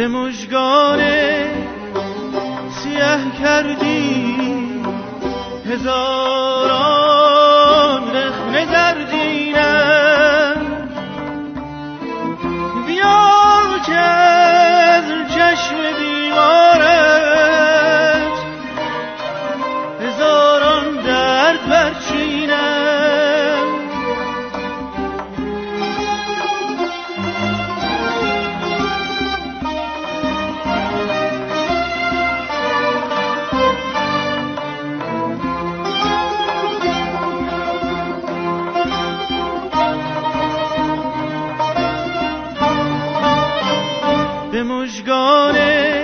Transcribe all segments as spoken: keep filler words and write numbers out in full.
به مژگان سیه کردی هزاران رخنه زرینم. بیا که از چشم بیمارت هزاران درد برچینم. به مژگان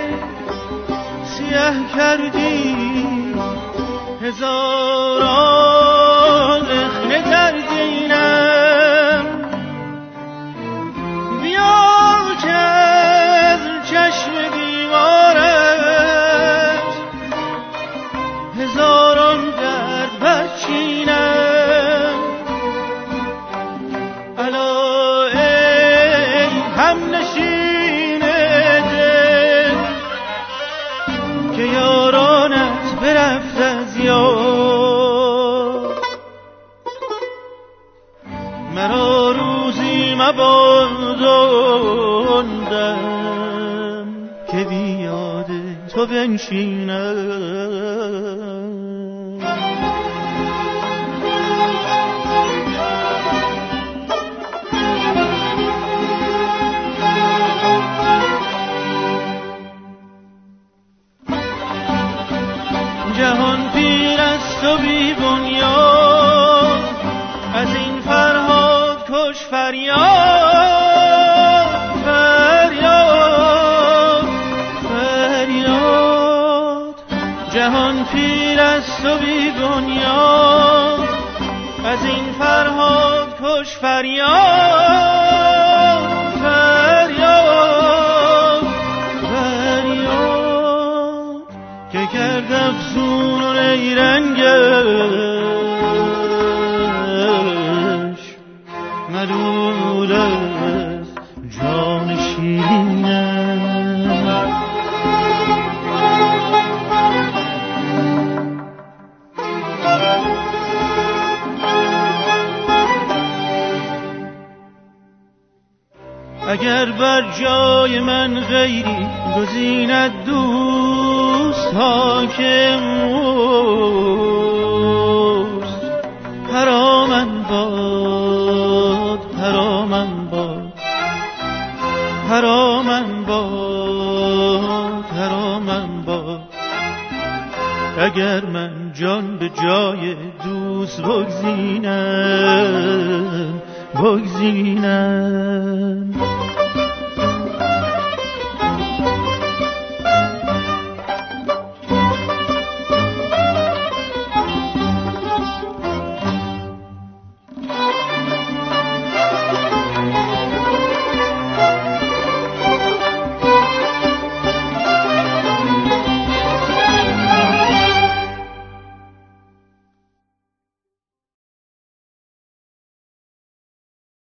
سیه کردی هزاران رخنه زرینم. بیا که از چشم بیمارت هزاران درد برچینم. الا ای همنشین که یارانت برفت از یاد، مرا روزی مباداندم که بیاد تو بنشینم. جهان پیر است و بی بنیاد، از این فرهاد کش فریاد فریاد فریاد. جهان پیر است و بی بنیاد، از این فرهاد کش فریاد فریاد فریاد. که کرد افزون و نیرنگش ملول از جان شیرینم. اگر بر جای من غیری گزیند دوست حاکم اوست، حرامم باد حرامم باد حرامم باد حرامم باد. اگر من جان به جای دوست بگزینم بگزینم.